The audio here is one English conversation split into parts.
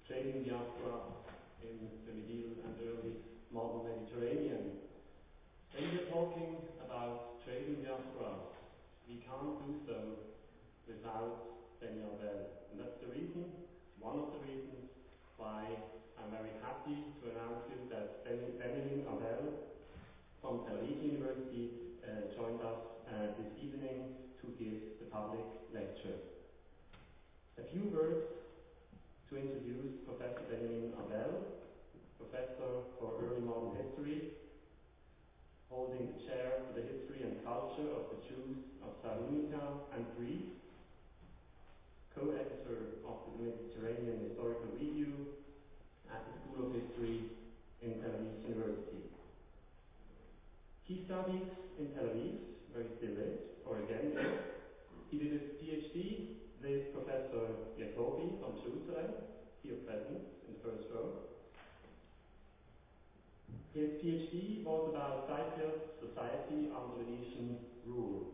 trading diaspora in the medieval and early modern Mediterranean. When we're talking about trading diaspora, we can't do so without Benny Abel. And that's the reason, one of the reasons, why I'm very happy to announce you that Benjamin Abel from Tel Aviv University joined us this evening to give the public lecture. A few words to introduce Professor Benjamin Abel, Professor for Early Modern History, holding the chair for the history and culture of the Jews of Salonika and Greece, co-editor of the Mediterranean Historical Review at the School of History in Tel Aviv University. He studied in Tel Aviv, where he still lives, or again lives. He did his PhD with Professor Jacobi from Jerusalem, here present in the first row. His PhD was about Cypriot society under Venetian rule.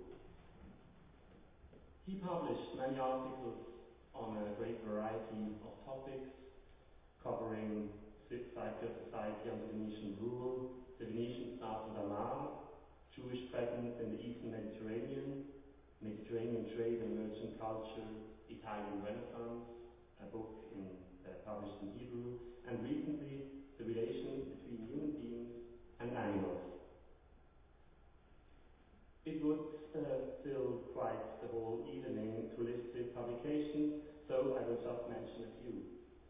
He published many articles on a great variety of topics, covering Cypriot society under Venetian rule, the Venetian start of Amar, Jewish presence in the Eastern Mediterranean, Mediterranean trade and merchant culture, Italian Renaissance, a book published in Hebrew, and recently the relations between human beings and animals. It would fill quite the whole evening to list his publications, so I will just mention a few.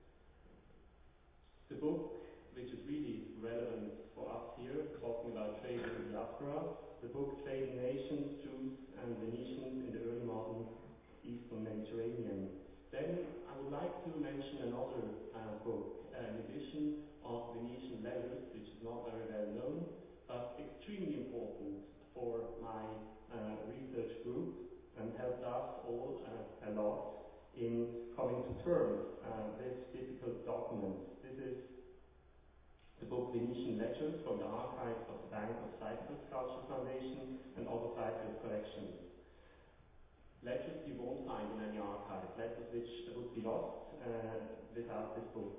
The book, which is really relevant for us here, talking about trade in the diaspora, the book Trading Nations, Jews and Venetians in the Early Modern Eastern Mediterranean. Then I would like to mention another book, an edition of Venetian letters, which is not very well known, but extremely important for my research group and helped us all a lot in coming to terms with difficult documents. This is the book Venetian Letters from the archives of the Bank of Cyprus Cultural Foundation and other Cypriot collections. Letters you won't find in any archive, letters which would be lost without this book.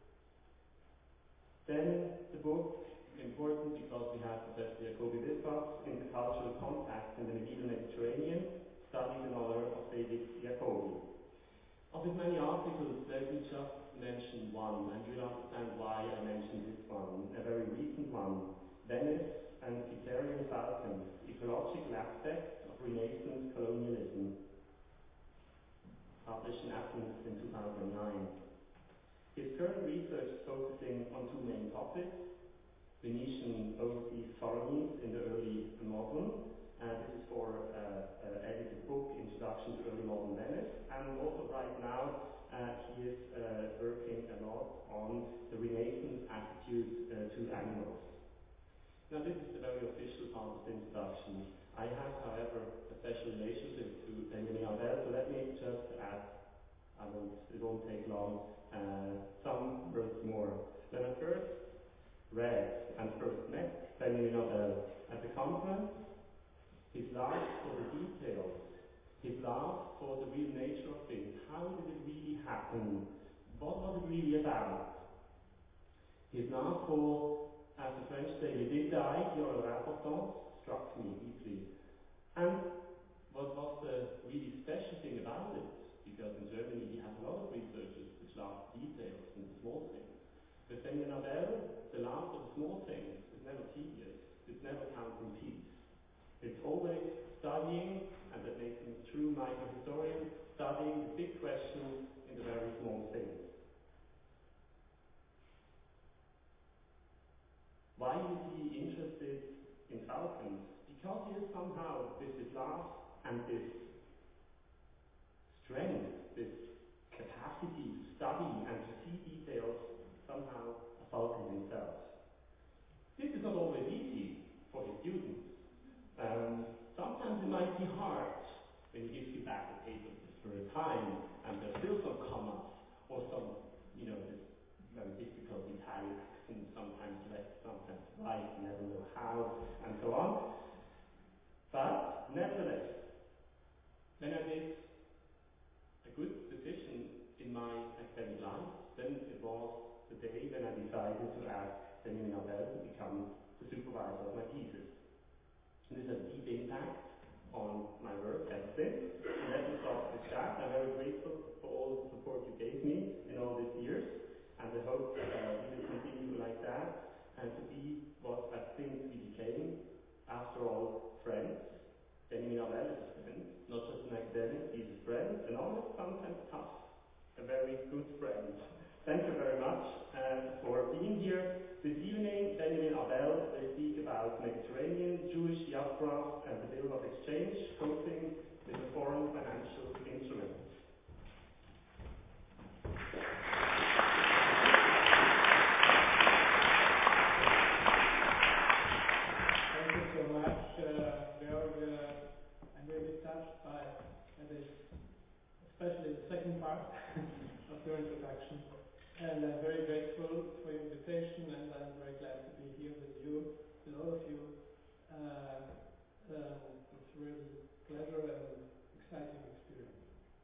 Then the book, important because we have Professor Jacobi with us, Intercultural Contacts in the Medieval Mediterranean, studies in honor of David Jacobi. Of his many articles, let me just mention one, and you'll understand why I mentioned this one, a very recent one, Venice and Cytherian Falcons, Ecological Aspects of Renaissance Colonialism, published in Athens in 2009. His current research is focusing on two main topics: Venetian overseas colonies in the early modern. This is for edited book, Introduction to Early Modern Venice, and also right now he is working a lot on the Renaissance attitude to animals. Now this is the very official part of the introduction. I have, however, a special relationship to Benjamin Abel, so let me just add, it won't take long, some words more. When I first read and first met Benjamin Abel at the conference, his love for the details, his love for the real nature of things, how did it really happen, what was it really about, his love for, as the French say, les détails qui ont leur importance, struck me deeply. And what was the really special thing about it? Because in Germany we have a lot of researchers which love details and the small things. But Benjamin Abel, the love for the small things is never tedious, it's never counting peace. It's always studying, and that makes him a true microhistorian, studying the big questions in the very small things. Why is he interested in falcons? Because he is somehow, with his love and this strength, this capacity to study and to see details, somehow a falcon himself. This is not always easy for his students. Sometimes it might be hard when he gives you back the paper the first time and there's still some commas or some, this very difficult Italian accent, sometimes left, sometimes right, you never know how, and so on. But nevertheless, when I did a good decision in my academic life, then it the day when I decided to ask Benjamin Abel to become the supervisor of my thesis. And this has a deep impact on my work ever since. And let me start with that. I'm very grateful for all the support you gave me in all these years. And I hope we will continue like that and to be what I think we became, after all, friends. Benjamin Abel is a friend, not just an academic, he's a friend, and almost sometimes tough, a very good friend. Thank you very much for being here. This evening, Benjamin Abel will speak about Mediterranean, Jewish diasporas, and the bill of exchange, coping with the foreign financial instruments. Thank you so much, Georg. I'm really touched by this, especially the second part of your introduction. And I'm very grateful for your invitation, and I'm very glad to be here with you, with all of you. It's a real pleasure and exciting experience.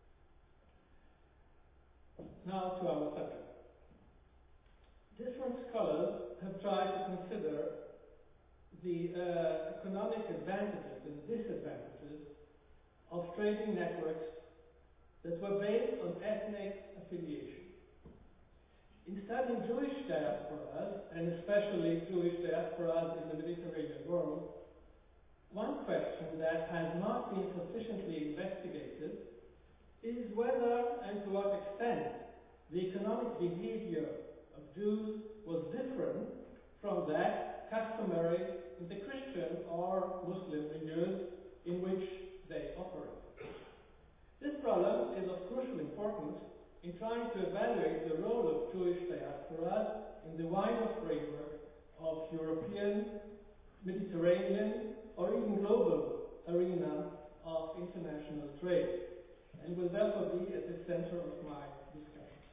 Now to our subject. Different scholars have tried to consider the economic advantages and disadvantages of trading networks that were based on ethnic affiliation. In studying Jewish diasporas, and especially Jewish diasporas in the Mediterranean world, one question that has not been sufficiently investigated is whether and to what extent the economic behavior of Jews was different from that customary in the Christian or Muslim milieux in which they operate. This problem is of crucial importance in trying to evaluate the role of Jewish diasporas in the wider framework of European, Mediterranean, or even global arena of international trade, and will therefore be at the center of my discussion.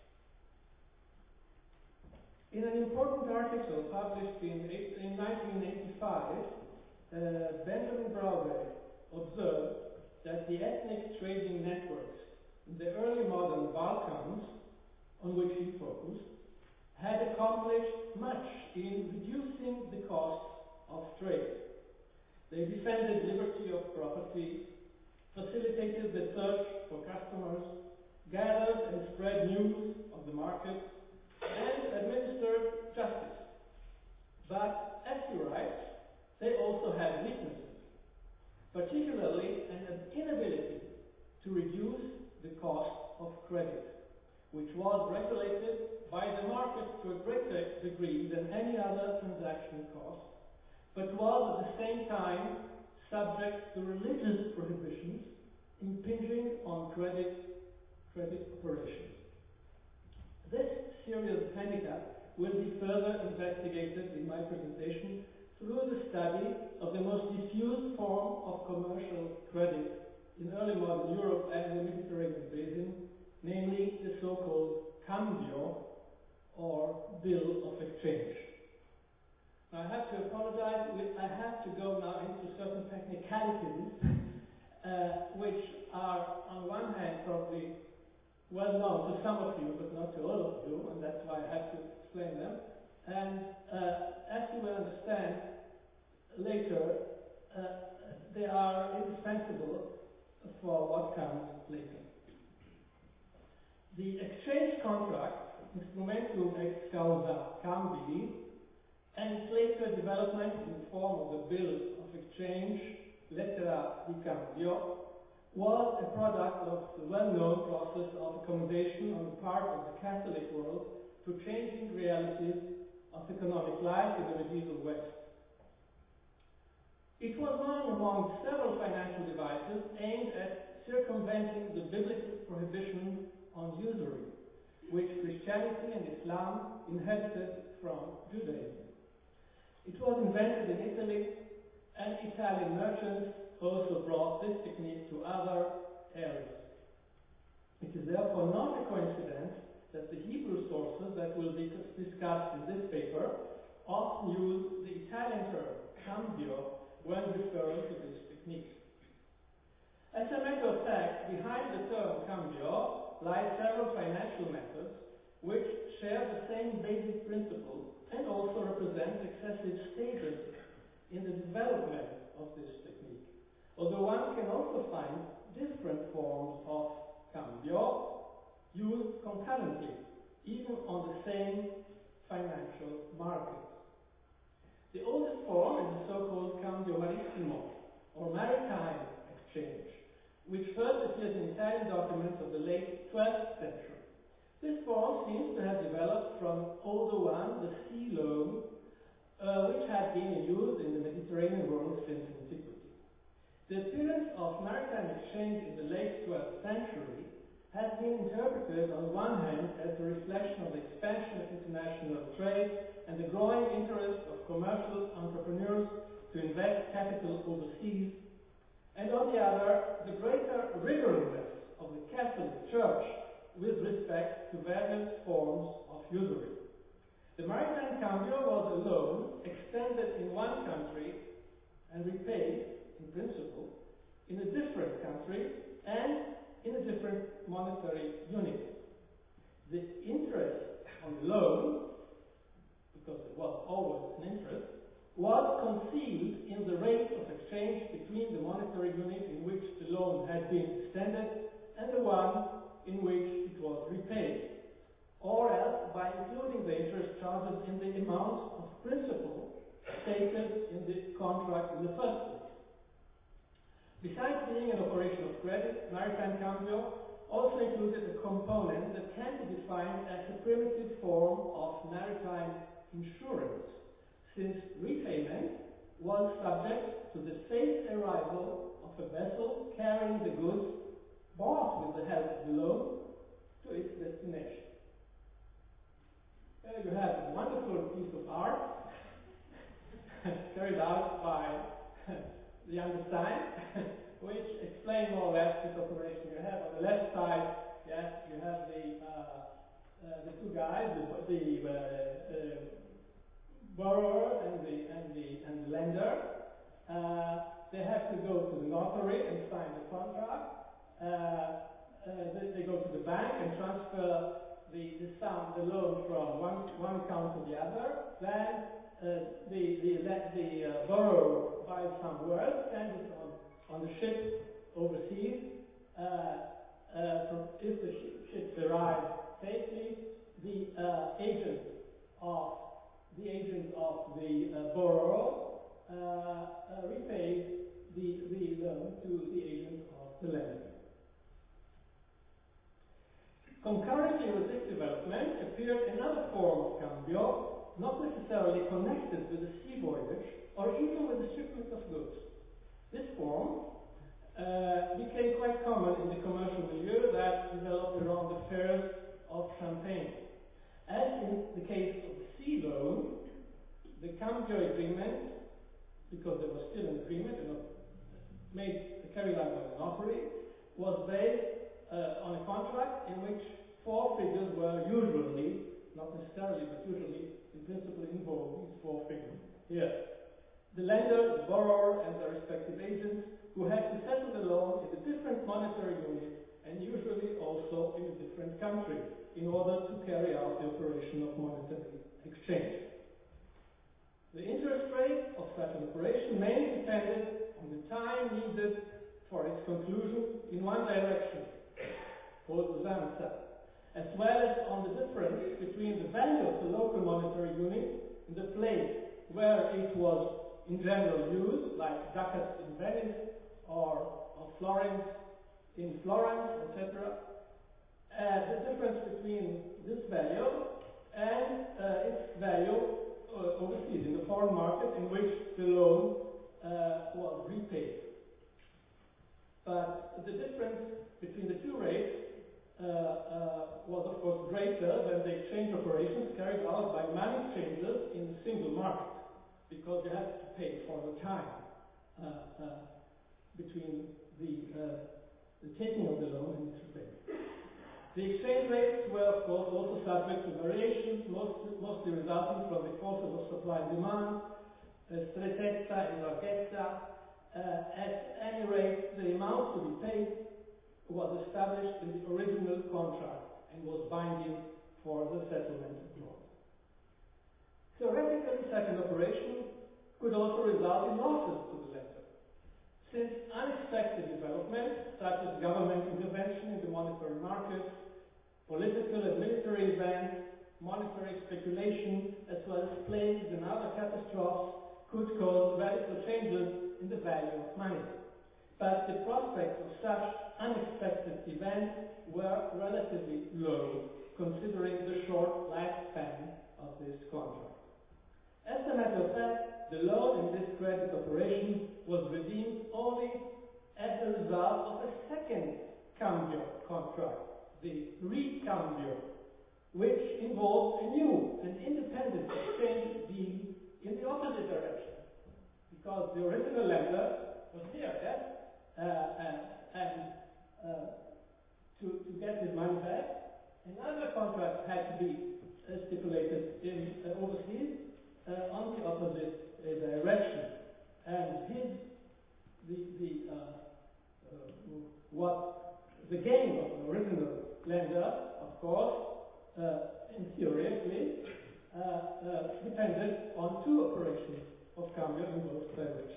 In an important article published in 1985, Benjamin Brauweg observed that the ethnic trading networks in the early modern Balkans, on which he focused, had accomplished much in reducing the costs of trade. They defended liberty of property, facilitated the search for customers, gathered and spread news of the market, and administered justice. But, as he writes, they also had weaknesses, particularly an inability to reduce the cost of credit, which was regulated by the market to a greater degree than any other transaction cost, but was at the same time subject to religious prohibitions impinging on credit operations. This serious handicap will be further investigated in my presentation through the study of the most diffuse form of commercial credit in early modern Europe and the Mediterranean basin, namely the so-called cambio, or bill of exchange. Now I have to apologize, I have to go now into certain technicalities, which are on one hand probably well known to some of you, but not to all of you, and that's why I have to explain them. And as you will understand later, they are indispensable for what comes later. The exchange contract, instrumentum ex causa cambii, and its later development in the form of the bill of exchange, lettera di cambio, was a product of the well-known process of accommodation on the part of the Catholic world to changing realities of economic life in the medieval West. It was one among several financial devices aimed at circumventing the biblical prohibition on usury, which Christianity and Islam inherited from Judaism. It was invented in Italy, and Italian merchants also brought this technique to other areas. It is therefore not a coincidence that the Hebrew sources that will be discussed in this paper often use the Italian term cambio when referring to this technique. As a matter of fact, behind the term cambio lie several financial methods which share the same basic principles and also represent successive stages in the development of this technique. Although one can also find different forms of cambio used concurrently, even on the same financial market. The oldest form is the so-called cambio marittimo, or maritime exchange, which first appears in Italian documents of the late 12th century. This form seems to have developed from older one, the sea loan, which had been in use in the Mediterranean world since antiquity. The appearance of maritime exchange in the late 12th century has been interpreted on the one hand as a reflection of the expansion of international trade and the growing interest of commercial entrepreneurs to invest capital overseas, and on the other, the greater rigorousness of the Catholic Church with respect to various forms of usury. The maritime cambio was a loan extended in one country and repaid, in principle, in a different country and in a different monetary unit. The interest on the loan, because it was always an interest, was concealed in the rate of exchange between the monetary unit in which the loan had been extended and the one in which it was repaid, or else by including the interest charges in the amount of principal stated in the contract in the first place. Besides being an operation of credit, maritime cambio also included a component that can be defined as a primitive form of maritime insurance, since repayment was subject to the safe arrival of a vessel carrying the goods bought with the help of the loan to its destination. There you have a wonderful piece of art carried out by the young Stein, which explains more or less this operation. You have on the left side, yes, you have the two guys, the borrower and the lender. They have to go to the notary and sign the contract. They go to the bank and transfer the loan from one account to the other. Then the borrower buys some work, sends it on the ship overseas. If the ships arrive safely, the agent of the borrower repays the loan to the agent of the lender. Concurrently with this development appeared another form of cambio, not necessarily connected with the sea voyage or even with the shipment of goods. This form became quite common in the commercial milieu that developed around the fairs of Champagne. As in the case of the sea loan, the cambio agreement, because there was still an agreement carried out by the notary, was based on a contract in which four figures were usually, not necessarily, but usually in principle involved, these four figures here. The lender, the borrower, and their respective agents who had to settle the loan in a different monetary unit and usually also in a different country in order to carry out the operation of monetary exchange. The interest rate of such an operation mainly depended on the time needed for its conclusion in one direction, called zamsa, as well as on the difference between the value of the local monetary unit in the place where it was in general used, like ducats in Venice or florins in Florence, etc. The difference between this value and its value overseas in the foreign market in which the loan was repaid. But the difference between the two rates was of course greater than the exchange operations carried out by money changers in the single market, because you have to pay for the time between the taking of the loan and its repayment. The exchange rates were of course also subject to variations, mostly resulting from the forces of supply and demand, strettezza and larghezza. At any rate, the amount to be paid was established in the original contract and was binding for the settlement abroad. Theoretically, such an operation could also result in losses to the lender, since unexpected developments, such as government intervention in the monetary market, political and military events, monetary speculation, as well as plagues and other catastrophes, could cause radical changes in the value of money. But the prospects of such unexpected events were relatively low, considering the short lifespan of this contract. As a matter of fact, the loan in this credit operation was redeemed only as a result of a second cambio contract, the recambio, which involved a new and independent exchange deal in the opposite direction, because the original lender was here, yes? To get his money back, another contract had to be stipulated in overseas on the opposite direction, and the gain of the original lender, of course, in theory at least, depended on two operations of cambio in both directions.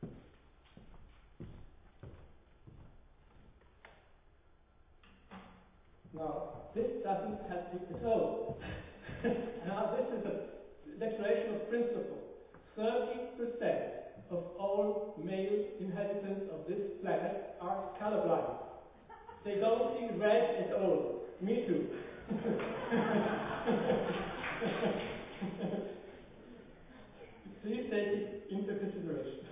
Now, this doesn't have to be so. Now, this is a declaration of principle. 30% of all male inhabitants of this planet are colorblind. They don't see red at all. Me too. Please take it into consideration.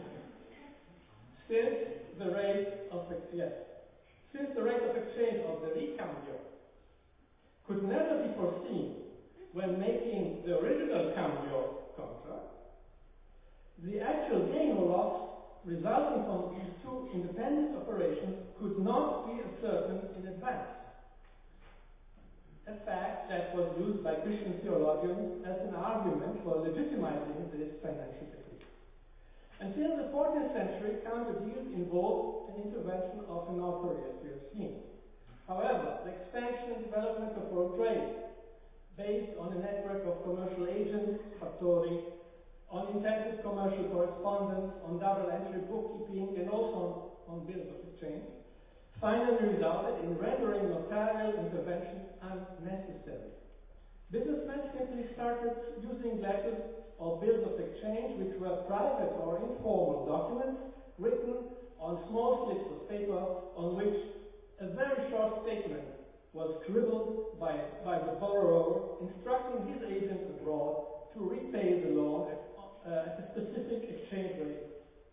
Since the rate of exchange of the recambio could never be foreseen when making the original cambio contract, the actual gain or loss resulting from these two independent operations could not be ascertained in advance. A fact that was used by Christian theologians as an argument for legitimizing this financial technique. Until the 14th century, cambio deals involved an intervention of a notary, as we have seen. However, the expansion and development of world trade, based on a network of commercial agents, fattori, on intensive commercial correspondence, on double entry bookkeeping, and also on bills of exchange, finally resulted in rendering notarial intervention unnecessary. Businessmen simply started using letters or bills of exchange, which were private or informal documents written on small slips of paper on which a very short statement was scribbled by the borrower, instructing his agent abroad to repay the loan at a specific exchange rate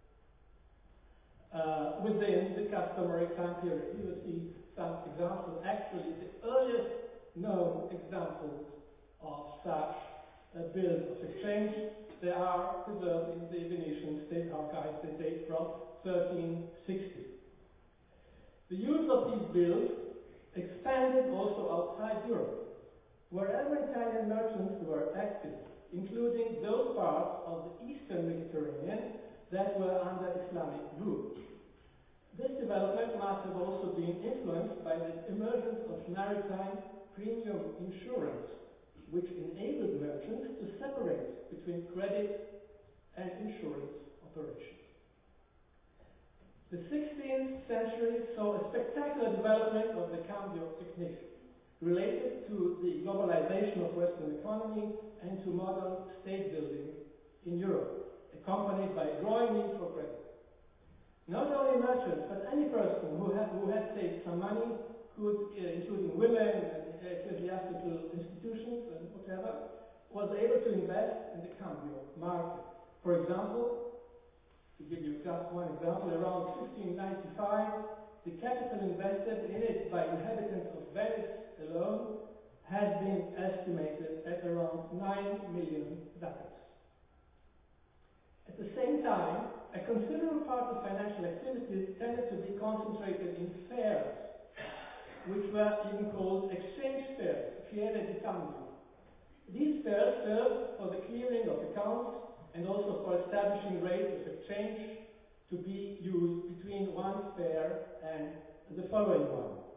within the customary time period. You will see some examples. Actually, the earliest known examples of such bills of exchange, they are preserved in the Venetian State Archives. They date from 1360. The use of these bills expanded also outside Europe, wherever Italian merchants were active, including those parts of the Eastern Mediterranean that were under Islamic rule. This development must have also been influenced by the emergence of maritime premium insurance, which enabled merchants to separate between credit and insurance operations. The 16th century saw a spectacular development of the cambio technique, related to the globalization of Western economy and to modern state building in Europe, accompanied by a growing need for credit. Not only merchants, but any person who had saved some money could, including women and ecclesiastical institutions and whatever, was able to invest in the cambio market. For example, to give you just one example, around 1595, the capital invested in it by inhabitants of Venice alone has been estimated at around 9 million ducats. At the same time, a considerable part of financial activities tended to be concentrated in fairs, which were even called exchange fairs, fiere di cambio. These fairs served for the clearing of accounts and also for establishing rates of exchange to be used between one fair and the following one.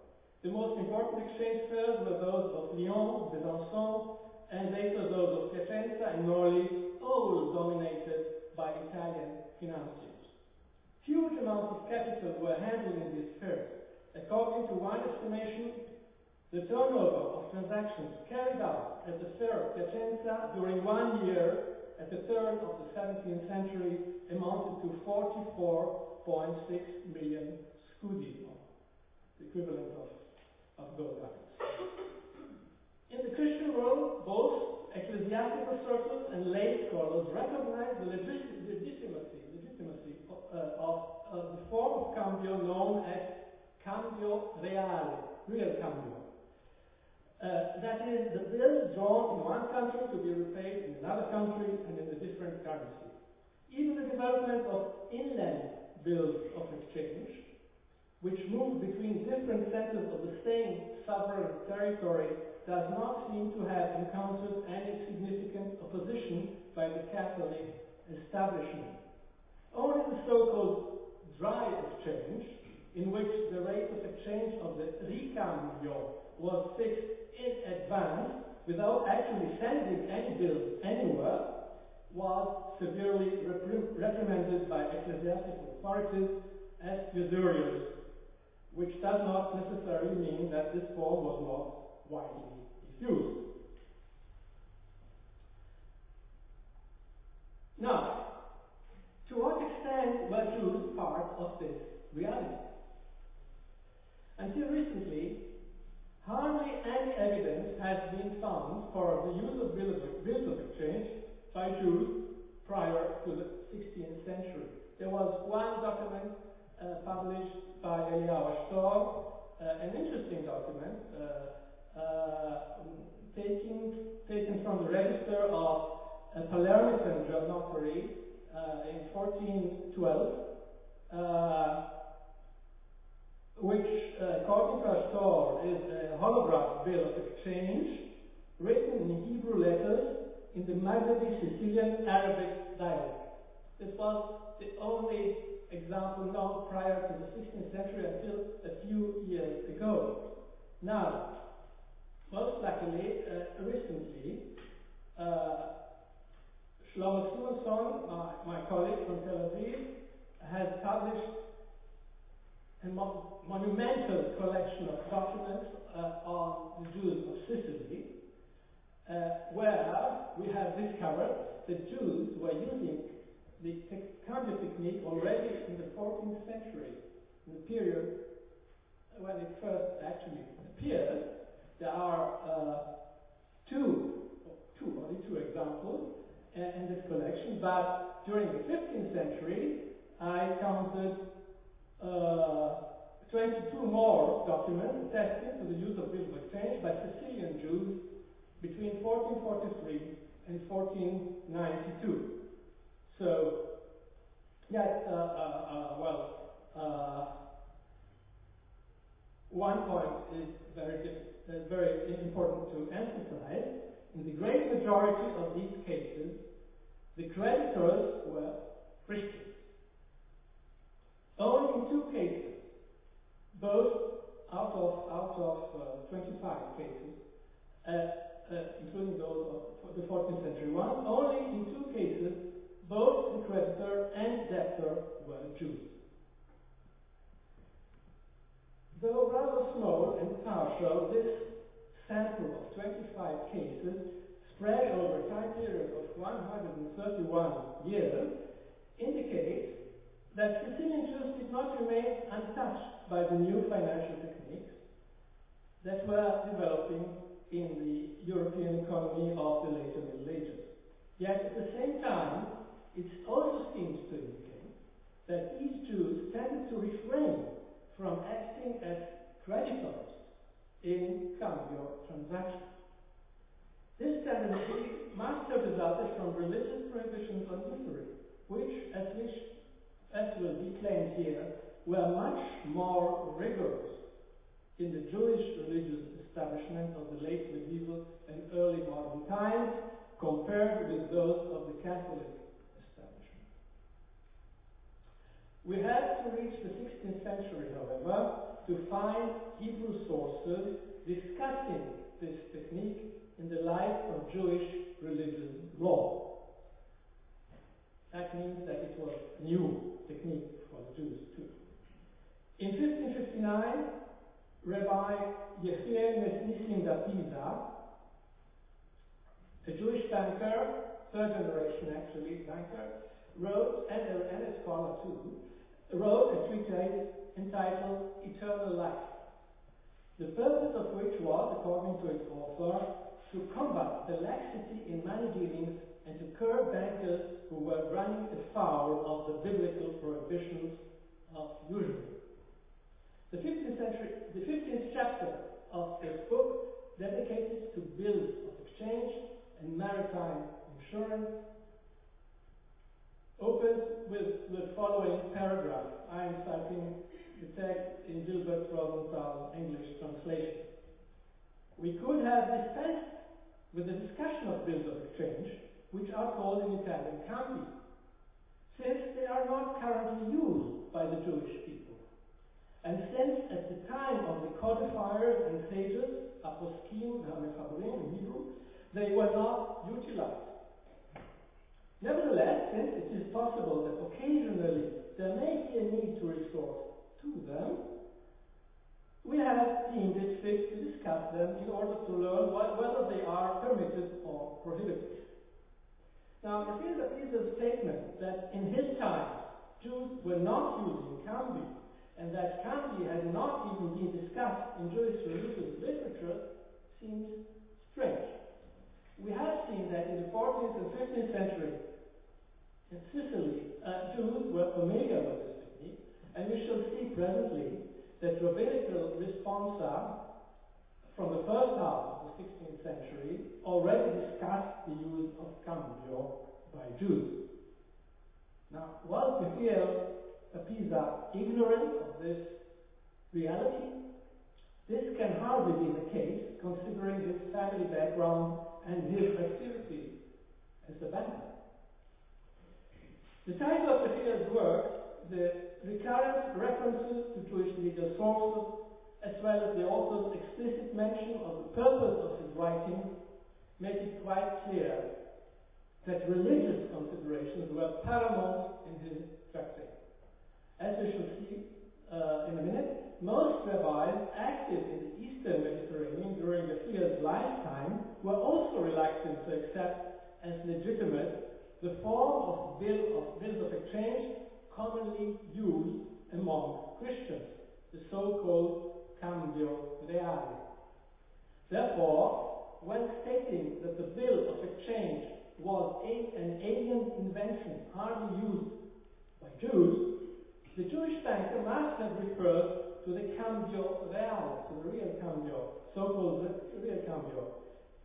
The most important exchange fairs were those of Lyon, Besançon, and later those of Piacenza and Norlì, all dominated by Italian financiers. Huge amounts of capital were handled in these fairs. According to one estimation, the turnover of transactions carried out at the fair of Piacenza during 1 year at the turn of the 17th century amounted to 44.6 million scudi, the equivalent of gold ducats. In the Christian world, both ecclesiastical circles and lay scholars recognized the legitimacy of the form of cambio known as cambio reale, real cambio. That is, the bill drawn in one country to be repaid in another country and in a different currency. Even the development of inland bills of exchange, which move between different centers of the same sovereign territory, does not seem to have encountered any significant opposition by the Catholic establishment. Only the so-called dry exchange, in which the rate of exchange of the ricambio was fixed in advance without actually sending any bills anywhere, was severely reprimanded by ecclesiastical authorities as usurious, which does not necessarily mean that this form was not widely diffused. Now, to what extent were Jews part of this reality? Until recently, hardly any evidence has been found for the use of bills of exchange by Jews prior to the 16th century. There was one document published by Eliyahu Ashtor, an interesting document taken from the register of a Palermitan notary in 1412, which, according to Ashtor, is a holograph bill of exchange written in Hebrew letters in the Maghrebi Sicilian Arabic dialect. This was the only example known prior to the 16th century until a few years ago. Now, most luckily, recently, Shlomo Simonson, my colleague from Tel Aviv, has published a monumental collection of documents on the Jews of Sicily, where we have discovered that Jews were using the cambio technique already in the 14th century, in the period when it first actually appeared. There are only two examples in this collection, but during the 15th century, I counted 22 more documents attesting to the use of bills of exchange by Sicilian Jews between 1443 and 1492. So, yes, one point is very important to emphasize. In the great majority of these cases, the creditors were Christians. Only in 2 cases, both out of 25 cases, including those of the 14th century one, only in 2 cases, both the creditor and debtor were Jews. Though rather small and partial, this sample of 25 cases spread over a time period of 131 years indicates that Sicilian Jews did not remain untouched by the new financial techniques that were developing in the European economy of the later Middle Ages. Yet at the same time, it also seems to indicate that these Jews tended to refrain from acting as creditors in cambio transactions. This tendency must have resulted from religious prohibitions on usury, which, as will be claimed here, were much more rigorous in the Jewish religious establishment of the late medieval and early modern times compared with those of the Catholic establishment. We have to reach the 16th century, however, to find Hebrew sources discussing this technique in the light of Jewish religious law. That means that it was a new technique for the Jews too. In 1559, Rabbi Yechiel Nissim da Pisa, a Jewish banker, third generation actually banker, wrote, and a scholar too, wrote a treatise entitled Eternal Life, the purpose of which was, according to its author, to combat the laxity in money dealings and to curb bankers who were running afoul of the biblical prohibitions of usury. The 15th chapter of this book, dedicated to bills of exchange and maritime insurance, opens with the following paragraph. I am citing the text in Gilbert Rosenthal's English translation. We could have dispensed with the discussion of bills of exchange, which are called in Italian cambi, since they are not currently used by the Jewish people, and since at the time of the codifiers and sages, aposkim and mechabrim in Hebrew, they were not utilized. Nevertheless, since it is possible that occasionally there may be a need to resort to them, we have deemed it fit to discuss them in order to learn whether they are permitted or prohibited. Now, Yechiel da Pisa's statement that in his time Jews were not using cambi and that cambi had not even been discussed in Jewish religious literature seems strange. We have seen that in the 14th and 15th century in Sicily, Jews were familiar with this technique, and we shall see presently that rabbinical responsa from the first half of the 16th century already discussed the use of cambio by Jews. Now, was Yechiel da Pisa ignorant of this reality? This can hardly be the case, considering his family background and his activity as a banker. The title of Yechiel's work, the recurrent references to Jewish legal sources, as well as the author's explicit mention of the purpose of his writing, make it quite clear that religious considerations were paramount in his tractate. As we shall see in a minute, most rabbis active in the Eastern Mediterranean during Yechiel's lifetime were also reluctant to accept as legitimate the form of bills of exchange commonly used among Christians, the so-called cambio reale. Therefore, when stating that the bill of exchange was an alien invention hardly used by Jews, the Jewish banker must have referred to the cambio reale, to the real cambio, so-called real cambio,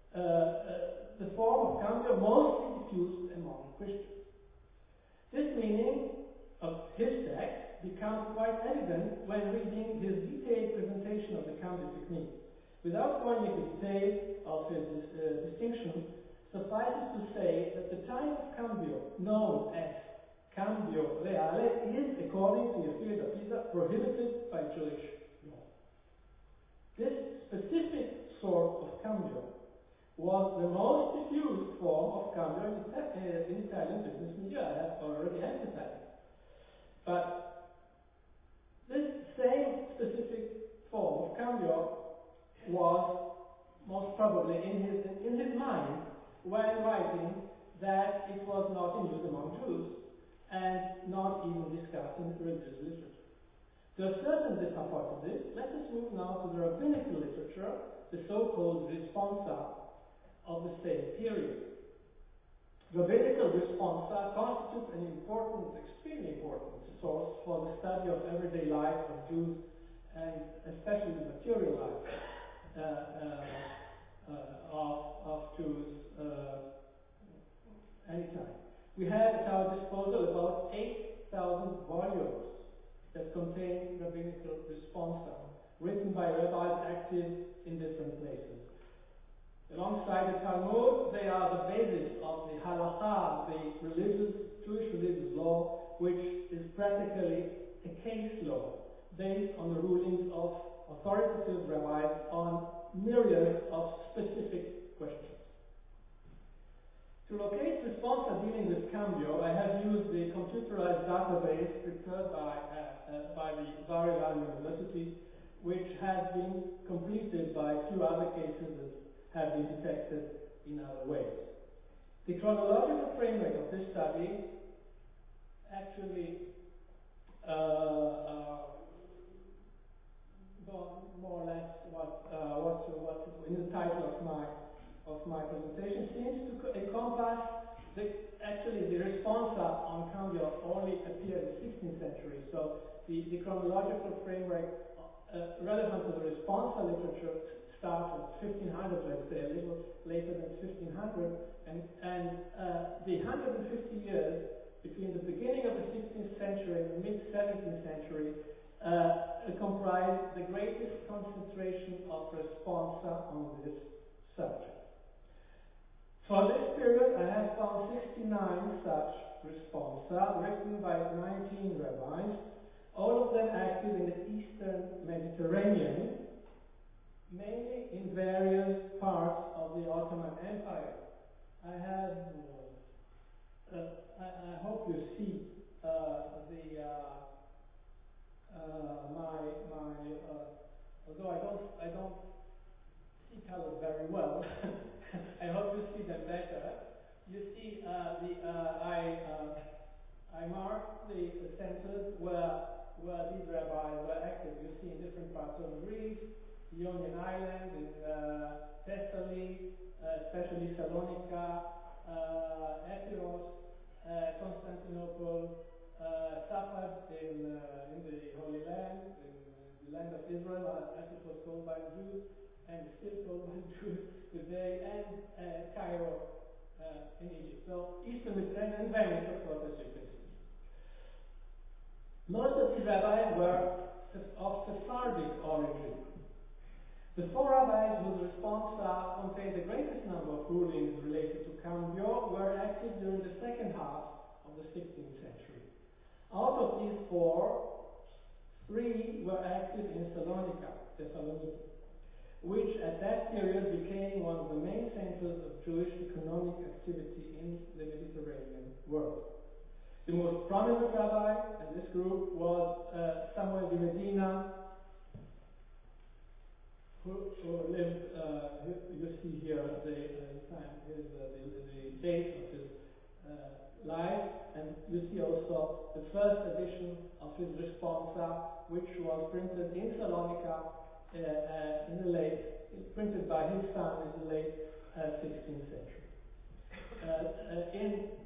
the form of cambio mostly diffused among Christians. This meaning of his text becomes quite evident when reading his detailed presentation of the cambio technique. Without going into detail of his distinction, suffices to say that the type of cambio known as cambio reale is, according to Yechiel da Pisa, prohibited by Jewish law. This specific sort of cambio was the most diffused form of cambio in Italian business media, I have already emphasized. But this same specific form of cambio was most probably in his mind when writing that it was not in use among Jews and not even discussed in religious literature. To ascertain this hypothesis, let us move now to the rabbinical literature, the so-called responsa of the same period. Rabbinical responsa constitutes an important, extremely important source for the study of everyday life of Jews, and especially the material life of Jews anytime. We have at our disposal about 8,000 volumes that contain rabbinical responsa, written by rabbis active in different places. Alongside the Talmud, they are the basis of the halakha, the Jewish religious law, which is practically a case law, based on the rulings of authoritative rabbis on myriad of specific questions. To locate responsa dealing with Cambio, I have used the computerized database prepared by the Bar-Ilan University, which has been completed by a few other cases that have been detected in other ways. The chronological framework of this study actually more or less what's in the title of my presentation seems to encompass the responsa on Cambio only appeared in the 16th century. So the chronological framework relevant to the responsa literature starts at 1500, let's say, a little later than 1500, and the 150 years between the beginning of the 16th century and the mid-17th century comprise the greatest concentration of responsa on this subject. For this period, I have found 69 such responsa written by 19 rabbis, all of them active in the Eastern Mediterranean, mainly in various parts of the Ottoman Empire. I have, I hope you see although I don't see colors very well, I hope you see them better. You see, I marked the centers where these rabbis were active. You see in different parts of Greece, the Ionian Island, in Thessaly, especially Salonika, Epirus, Constantinople, Safed in the Holy Land, in the land of Israel, as it was called by the Jews, and still called by the Jews today, and Cairo in Egypt. So Eastern Mediterranean and Venice, of course, as you can see. Most of these rabbis were of Sephardic origin. The four rabbis whose responsa contained the greatest number of rulings related to Cambio were active during the second half of the 16th century. Out of these four, three were active in Thessaloniki, which at that period became one of the main centers of Jewish economic activity in the Mediterranean world. The most prominent rabbi in this group was Samuel de Medina, who lived, you see here the date of his life, and you see also the first edition of his responsa, which was printed in Salonika printed by his son in the late 16th century. In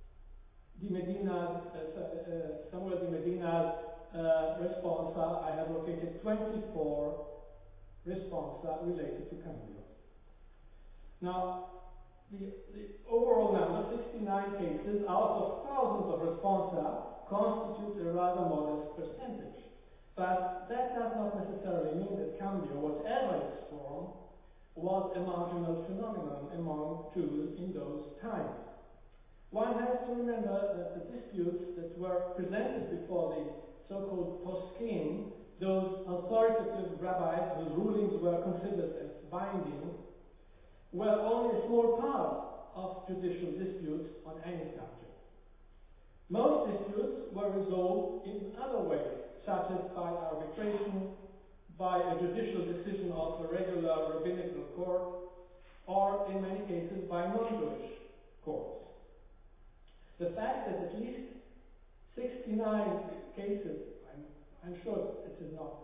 Samuel de Medina's responsa, I have located 24 responsa related to Cambio. Now, the overall number, 69 cases out of thousands of responsa, constitute a rather modest percentage. But that does not necessarily mean that Cambio, whatever its form, was a marginal phenomenon among Jews in those times. One has to remember that the disputes that were presented before the so-called poskim, those authoritative rabbis whose rulings were considered as binding, were only a small part of judicial disputes on any subject. Most disputes were resolved in other ways, such as by arbitration, by a judicial decision of a regular rabbinical court, or in many cases by non-Jewish courts. The fact that at least 69 cases, I'm sure it is not,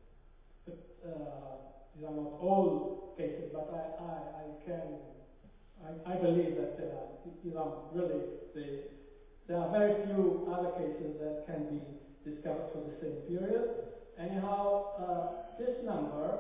these are not all cases, but I believe that these are really there are very few other cases that can be discovered for the same period. Anyhow, this number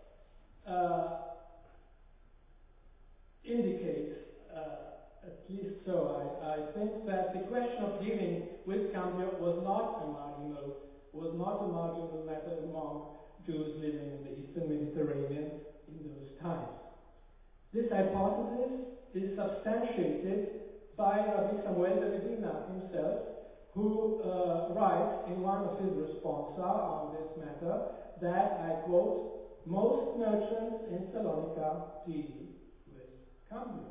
indicates, at least so, I think that the question of dealing with Cambio was not a marginal matter among Jews living in the Eastern Mediterranean in those times. This hypothesis is substantiated by Rabbi Samuel de Medina himself, who writes in one of his responsa on this matter that, I quote, most merchants in Salonika deal with cambio.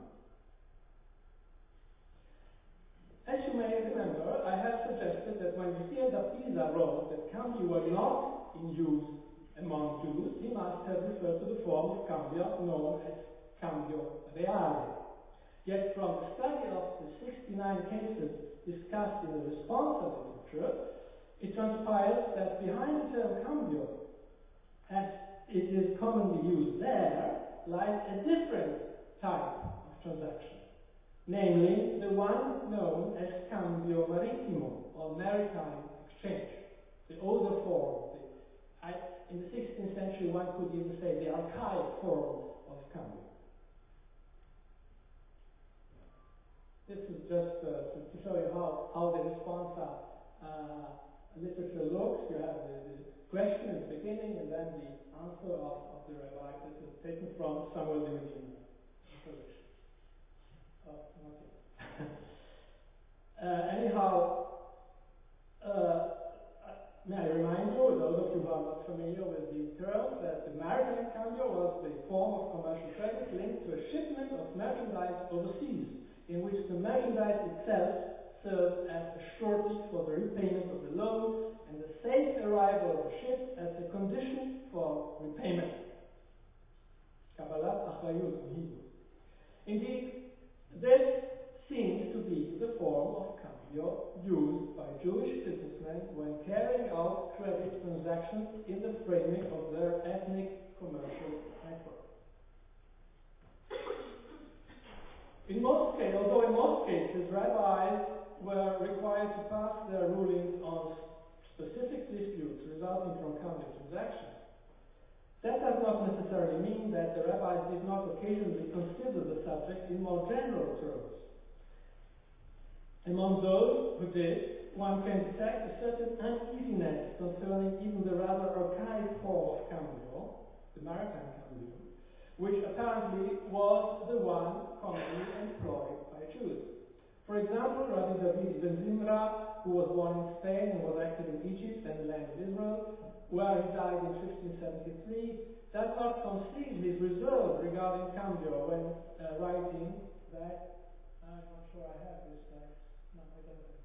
As you may remember, I have suggested that when Messier da Pisa wrote that cambio were not in use among Jews, he must have referred to the form of cambio known as cambio reale. Yet from the study of the 69 cases discussed in the responsa literature, it transpires that behind the term cambio, as it is commonly used there, lies a different type of transaction, namely the one known as cambio marittimo, or maritime exchange, the older form. In the 16th century, one could even say the archaic form of cambio. This is just to show you how the responsa literature looks. You have the question in the beginning and then the answer of the rabbi. This is taken from Samuel de Medina. Oh, not yet. Anyhow, may I remind you, those of you who are not familiar with these terms, that the maritime cambio was the form of commercial credit linked to a shipment of merchandise overseas, in which the merchandise itself served as a surety for the repayment of the loan and the safe arrival of the ship as a condition for repayment. Kabbalat Achrayut in Hebrew. Indeed, this seems to be the form of cambio used by Jewish businessmen when carrying out credit transactions in the framework of their ethnic commercial network. Although in most cases rabbis were required to pass their rulings on specific disputes resulting from cambio transactions, that does not necessarily mean that the rabbis did not occasionally consider the subject in more general terms. Among those who did, one can detect a certain uneasiness concerning even the rather archaic form of cambio, the maritime cambio, which apparently was the one commonly employed by Jews. For example, Rabbi David ibn Zimra, who was born in Spain and was active in Egypt and the land of Israel, where he died in 1573, does not conceal his reserve regarding cambio when writing that, I'm not sure I have this text, no, I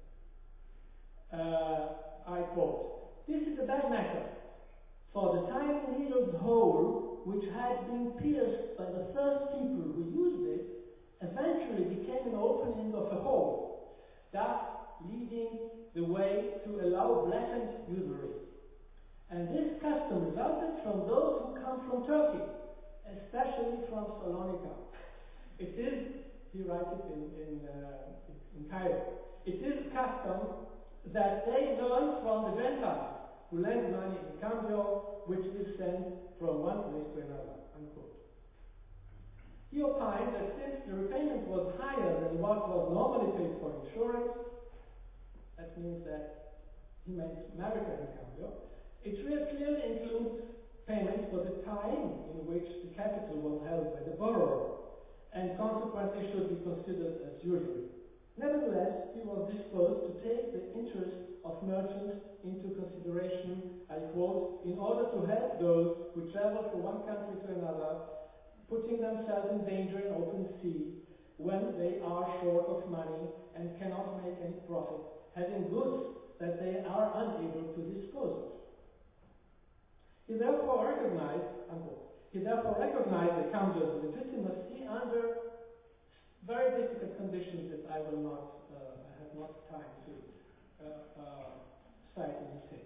don't. I quote, "This is a bad matter, for the tiny needle's hole, which had been pierced by the first people who used it, eventually became an opening of a hole, thus leading the way to allow blatant usury. And this custom resulted from those who come from Turkey, especially from Salonika. It is," he writes it in Cairo, "it is a custom that they learn from the Gentiles, who lend money in cambio, which is sent from one place to another." Unquote. He opined that since the repayment was higher than what was normally paid for insurance, that means that he meant maritime cambio, it clearly includes payment for the time in which the capital was held by the borrower, and consequently should be considered as usury. Nevertheless, he was disposed to take the interest of merchants into consideration, I quote, "in order to help those who travel from one country to another, putting themselves in danger in open sea, when they are short of money and cannot make any profit, having goods that they are unable to dispose of." He therefore recognized, unquote, the cambio's legitimacy under very difficult conditions that I will not, I have not time to cite in detail.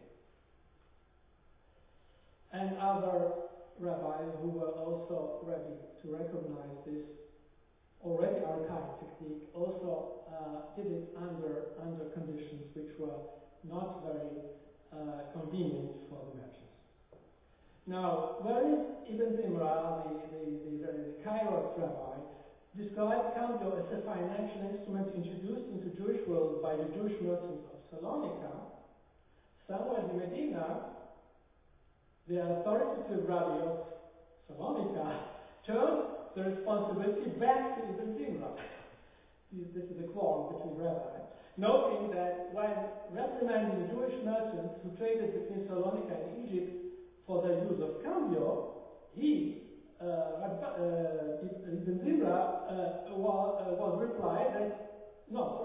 And other rabbis who were also ready to recognize this already archaic technique also did it under conditions which were not very convenient for the merchants. Now, where is Ibn Zimra, the Cairo rabbi, described cambio as a financial instrument introduced into Jewish world by the Jewish merchants of Salonika, Samuel de Medina, the authoritative rabbi of Salonika, turned the responsibility back to Ibn Zimra. This is a quarrel between rabbis. noting that when reprimanding Jewish merchants who traded between Salonika and Egypt for their use of cambio, Ibn Zimra was replied that,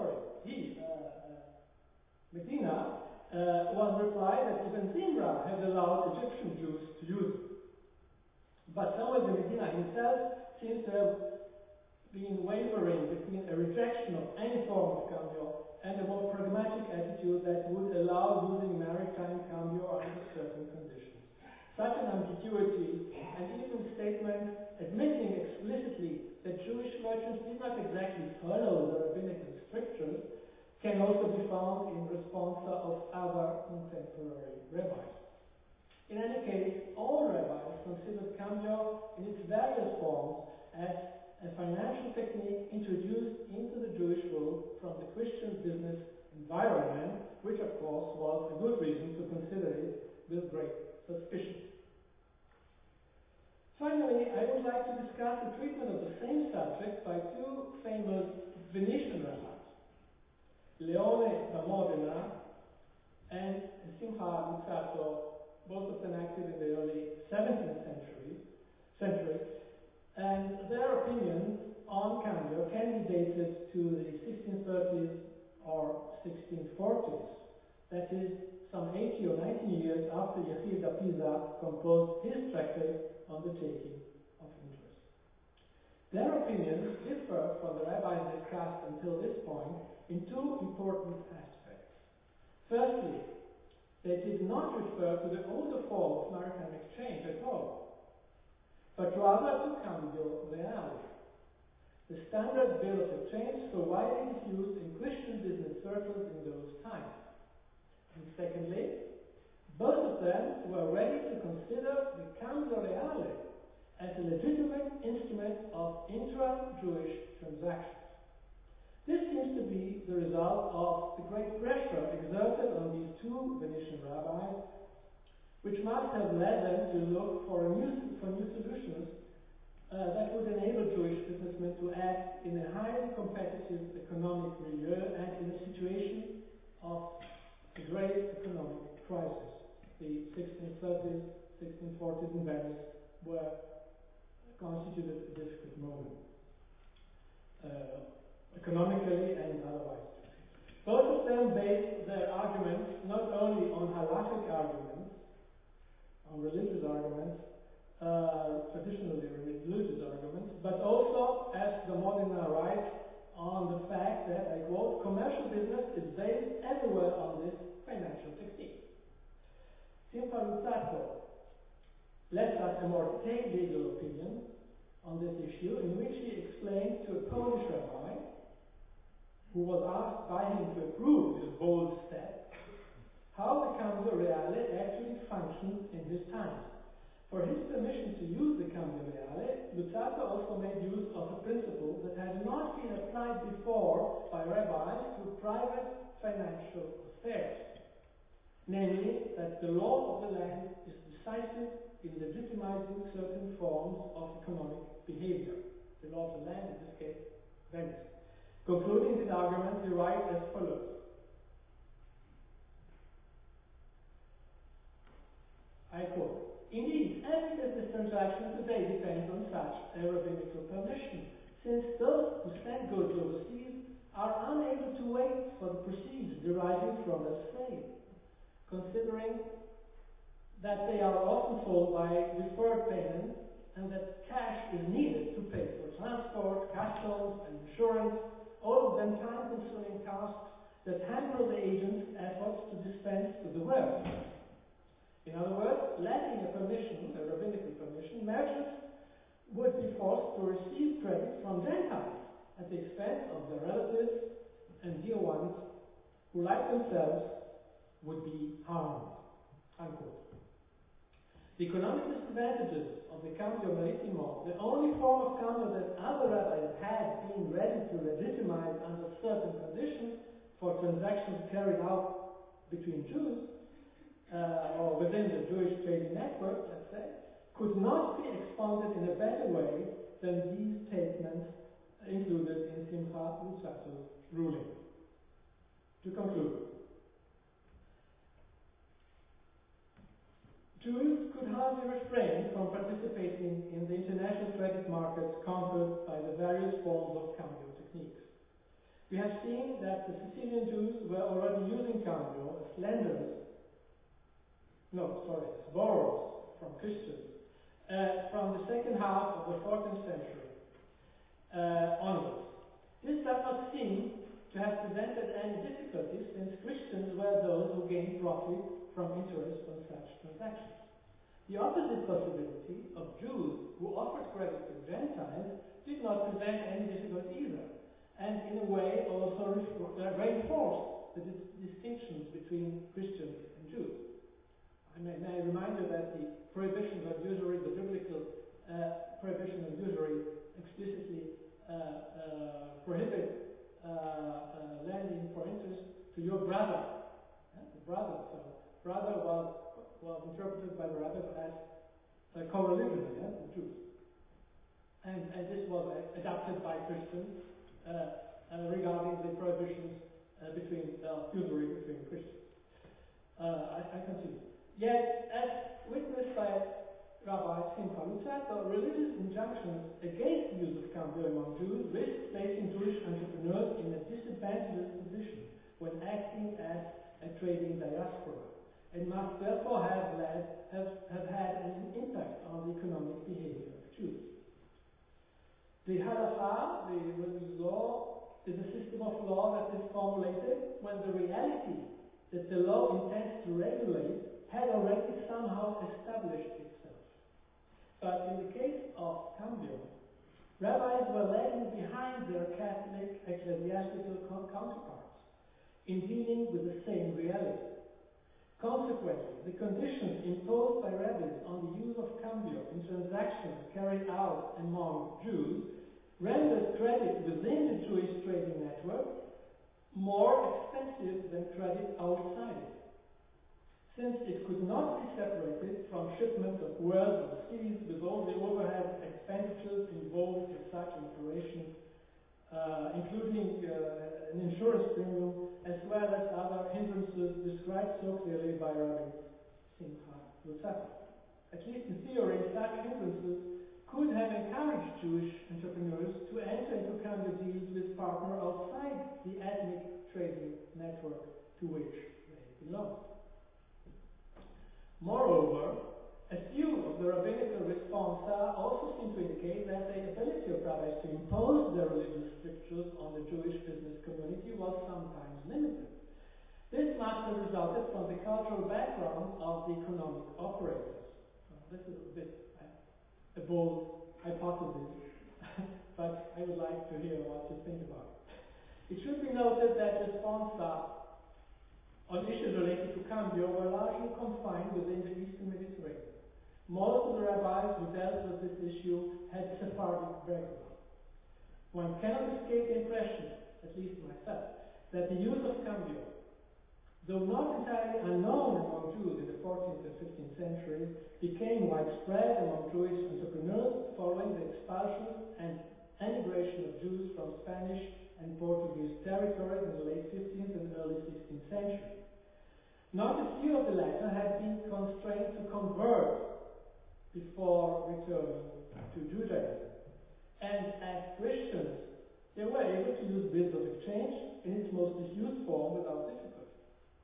Medina was replied that Ibn Zimra had allowed Egyptian Jews to use it. But Samuel ibn Medina himself seems to have been wavering between a rejection of any form of cambio and a more pragmatic attitude that would allow using maritime cambio under certain conditions. Such an ambiguity, and even statements admitting explicitly that Jewish merchants did not exactly follow the rabbinical strictures, can also be found in responsa of other contemporary rabbis. In any case, all rabbis considered cambio in its various forms as a financial technique introduced into the Jewish world from the Christian business environment, which of course was a good reason to consider it with great suspicion. Finally, I would like to discuss the treatment of the same subject by two famous Venetian rabbis, Leone da Modena and Simcha Luzzatto, both of them active in the early 17th century, and their opinions on cambio can be dated to the 1630s or 1640s. That is, some 80 or 90 years after Yechiel da Pisa composed his tractate on the taking of interest. Their opinions differ from the rabbis discussed until this point in two important aspects. Firstly, they did not refer to the older form of maritime exchange at all, but rather to cambio reale, the standard bill of exchange so widely used in Christian business circles in those times. And secondly, both of them were ready to consider the cambio reale as a legitimate instrument of intra-Jewish transactions. This seems to be the result of the great pressure exerted on these two Venetian rabbis, which must have led them to look for new solutions that would enable Jewish businessmen to act in a highly competitive economic milieu and in a situation of a great economic crisis. The 1630s, 1640s in Venice constituted a difficult moment, economically and otherwise. Both of them based their arguments not only on halakhic arguments, on religious arguments, traditionally religious arguments, but also, as the Modena writes, on the fact that, I quote, commercial business is based everywhere on this financial technique. Simcha Luzzatto left us a more detailed legal opinion on this issue, in which he explained to a Polish rabbi, who was asked by him to approve this bold step, how the cambio reale actually functioned in his times. For his permission to use the cambio reale, Luzzatto also made use of a principle that had not been applied before by rabbis to private financial affairs, namely that the law of the land is decisive in legitimizing certain forms of economic behavior. The law of the land, in this case, Venice. Concluding his argument, he writes as follows. I quote, indeed, every business transaction today depends on such a rabbinical permission, since those who send goods overseas are unable to wait for the proceeds deriving from a sale, considering that they are often sold by deferred payment and that cash is needed to pay for transport, customs, and insurance, all of them time-consuming tasks that hamper the agent's efforts to dispense to the world. In other words, lacking a permission, a rabbinical permission, merchants would be forced to receive credit from Gentiles at the expense of their relatives and dear ones who, like themselves, would be harmed. Unquote. The economic disadvantages of the cambio marittimo, the only form of cambio that other rabbis had been ready to legitimize under certain conditions for transactions carried out between Jews, or within the Jewish trading network, let's say, could not be expounded in a better way than these statements included in Simcha Luzzatto's ruling. in the international credit markets conquered by the various forms of cambio techniques. We have seen that the Sicilian Jews were already using cambio as borrowers from Christians from the second half of the 14th century onwards. This does not seem to have presented any difficulties, since Christians were those who gained profit from interest on such transactions. The opposite possibility of Jews who offered credit to Gentiles did not present any difficulty either, and in a way also reinforced the distinctions between Christians and Jews. May I remind you that the prohibitions of usury, the biblical prohibition of usury, explicitly prohibit lending for interest to your brother. The brother. So brother was interpreted by the rabbis as co-religion, the Jews. And this was adopted by Christians regarding the prohibitions between usury between Christians. I continue. Yet, as witnessed by Rabbi Simcha Luzzatto, religious injunctions against the use of cambio among Jews risk placing Jewish entrepreneurs in a disadvantageous position when acting as a trading diaspora, and must therefore have had an impact on the economic behavior of Jews. The halakha, the religious law, is a system of law that is formulated when the reality that the law intends to regulate had already somehow established itself. But in the case of cambio, rabbis were lagging behind their Catholic ecclesiastical counterparts in dealing with the same reality. Consequently, the conditions imposed by rabbis on the use of cambio in transactions carried out among Jews rendered credit within the Jewish trading network more expensive than credit outside it, since it could not be separated from shipments of wares overseas with all the overhead expenditures involved in such an operation, including an insurance premium, as well as other hindrances described so clearly by Rabbi Simcha Luzzatto. At least in theory, such hindrances could have encouraged Jewish entrepreneurs to enter into cambio deals with partners outside the ethnic trading network to which they belonged. Moreover, a few of the rabbinical responsa also seem to indicate that the ability of rabbis to impose their religious strictures on the Jewish business community was sometimes limited. This must have resulted from the cultural background of the economic operators. This is a bit a bold hypothesis, but I would like to hear what you think about it. It should be noted that responsa on issues related to cambio were largely confined within the Eastern Mediterranean. Most of the rabbis who dealt with this issue had Sephardic background. One cannot escape the impression, at least myself, that the use of cambio, though not entirely unknown among Jews in the 14th and 15th centuries, became widespread among Jewish entrepreneurs following the expulsion and emigration of Jews from Spanish and Portuguese territories in the late 15th and early 16th century. Not a few of the latter had been constrained to convert before returning to Judaism. And as Christians, they were able to use bills of exchange in its most diffuse form without difficulty.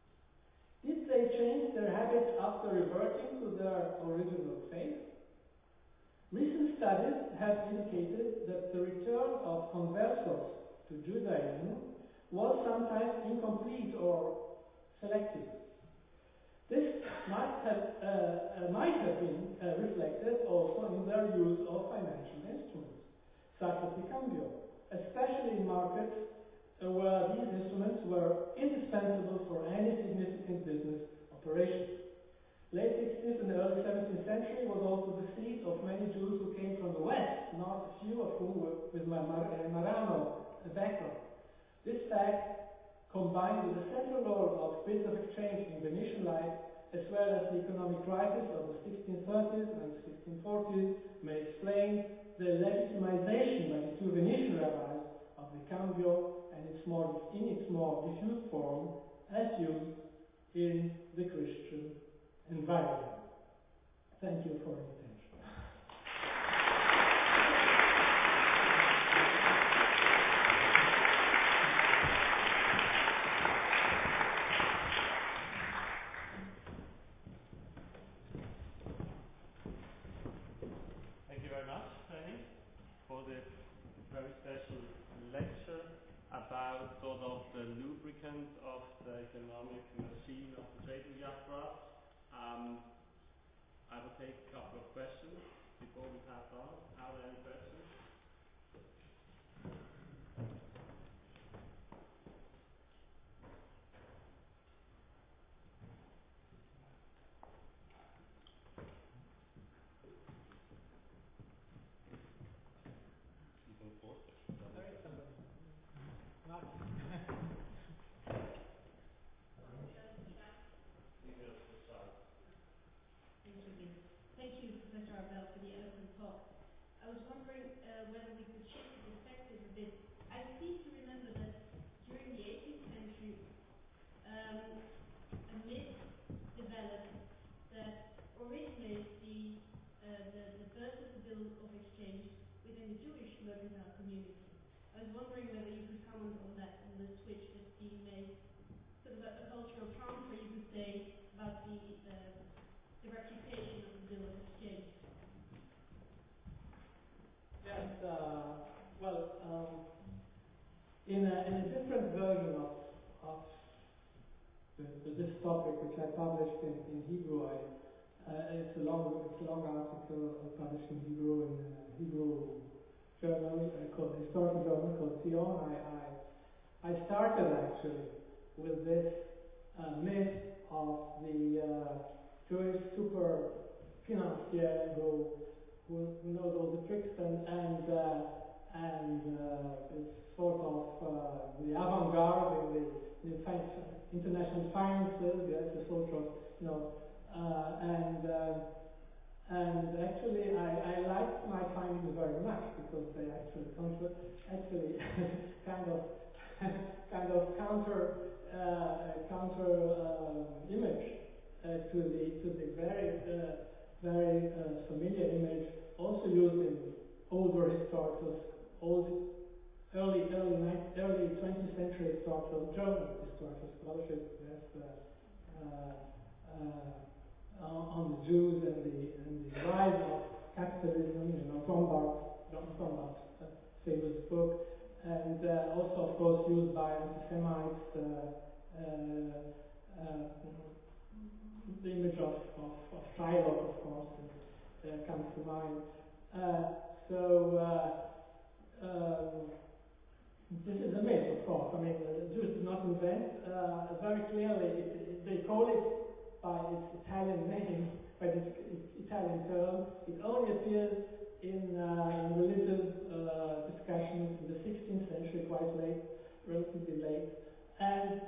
Did they change their habits after reverting to their original faith? Recent studies have indicated that the return of conversos to Judaism was sometimes incomplete or selective. This might have been reflected also in their use of financial instruments, such as the cambio, especially in markets where these instruments were indispensable for any significant business operation. Late 16th and early 17th century was also the seat of many Jews who came from the West, not a few of whom were with Marano background. This fact, combined with the central role of bills of exchange in Venetian life, as well as the economic crisis of the 1630s and 1640s, may explain the legitimization by the two Venetian rabbis of the cambio and in its more diffuse form as used in the Christian environment. Thank you for your attention. very special lecture about sort of the lubricant of the economic machine of the trading diaspora. I will take a couple of questions before we pass on. Are there any questions? Thank you, Professor Arbel, for the eloquent talk. I was wondering whether we could shift the perspective a bit. I seem to remember that during the 18th century, a myth developed that originates the birth of the bill of exchange within the Jewish mercantile community. I was wondering whether you could comment on that, on the switch that's being made, sort of a cultural transfer, you could say, about the reputation of the bill of exchange. Yes, in a different version of this topic, which I published in Hebrew, it's a long article published in Hebrew in a Hebrew journal called historical journal called Zion. I started actually with this myth of the Jewish super financier who knows all the tricks and is sort of the avant-garde in the international finances. Yes, the sort of and actually I liked my findings very much because they actually kind of counter image to the very familiar image also used in older historical, early 20th century historical, German historical scholarship. Yes, on the Jews and the rise of capitalism. John Thombart's famous book, and also of course used by anti-Semites. The image of Shylock, of course, comes to mind. This is a myth, of course. I mean, the Jews did not invent very clearly. They call it by its Italian name, by its Italian term. It only appears in religious discussions in the 16th century, quite late, relatively late, and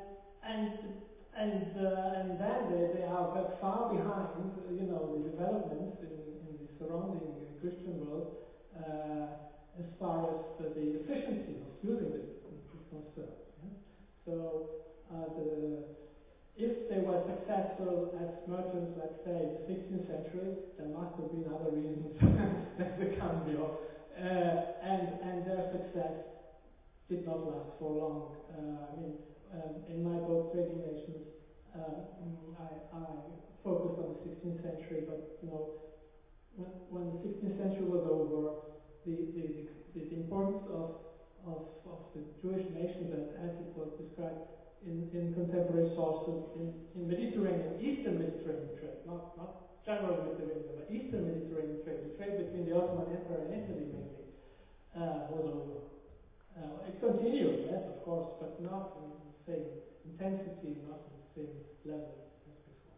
then they are far behind, the developments in the surrounding Christian world as far as the efficiency of using it is concerned. Yeah? So, if they were successful as merchants, let's say, in the 16th century, there must have been other reasons than the cambio, and their success did not last for long. In my book, Trading Nations, I focused on the 16th century, but when the 16th century was over, the importance of the Jewish nation, as it was described in contemporary sources in Mediterranean, Eastern Mediterranean trade, not general Mediterranean, but Eastern Mediterranean trade, the trade between the Ottoman Empire and Italy mainly, was over. It continued, yes, of course, but not in the same intensity, not in the same level as before.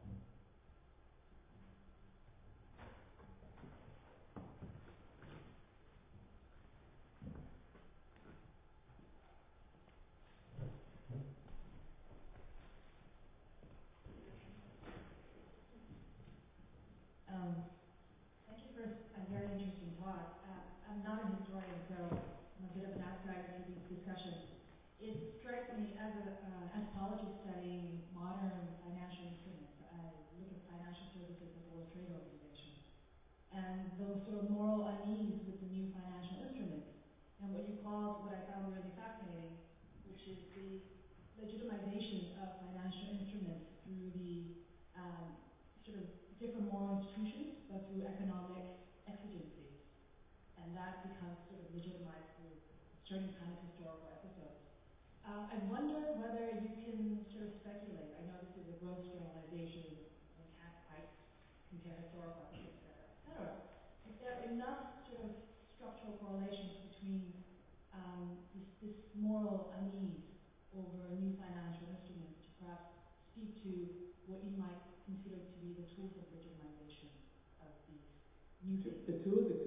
Thank you for a very interesting talk. I'm not a historian, so I'm a bit of an outsider to these discussions. It strikes me as an anthropology studying modern financial instruments. I look at financial services as World Trade Organization, and those sort of moral unease with the new financial instruments, and what you called, what I found really fascinating, which is the legitimization of financial instruments through the sort of different moral institutions, but through economic exigencies. And that becomes sort of legitimized through certain kind of historical episodes. I wonder whether you can sort of speculate. I know this is a gross generalization, and can't quite compare historical episodes, etc. If there are enough sort of structural correlations between this moral unease over new financial instruments to perhaps speak to what you might consider to be the tools of legitimization of these new things. The tools of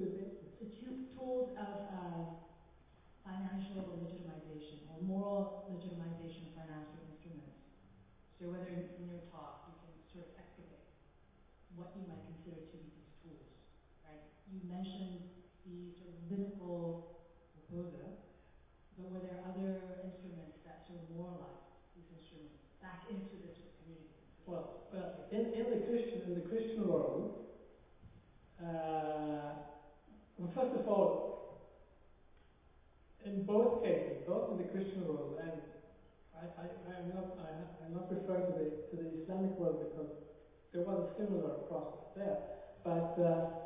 financial legitimization or moral legitimization of financial instruments. So whether in your talk you can sort of excavate what you might consider to be these tools, right? You mentioned the sort of political proposal, but were there other instruments that sort of moralize these instruments back into this community? Well, in the Christian world, well, first of all, in both cases, both in the Christian world and I'm not referring to the Islamic world because there was a similar process there, but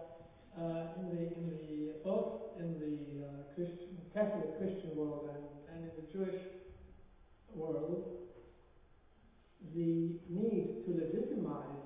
both in the Catholic Christian world and in the Jewish world, the need to legitimize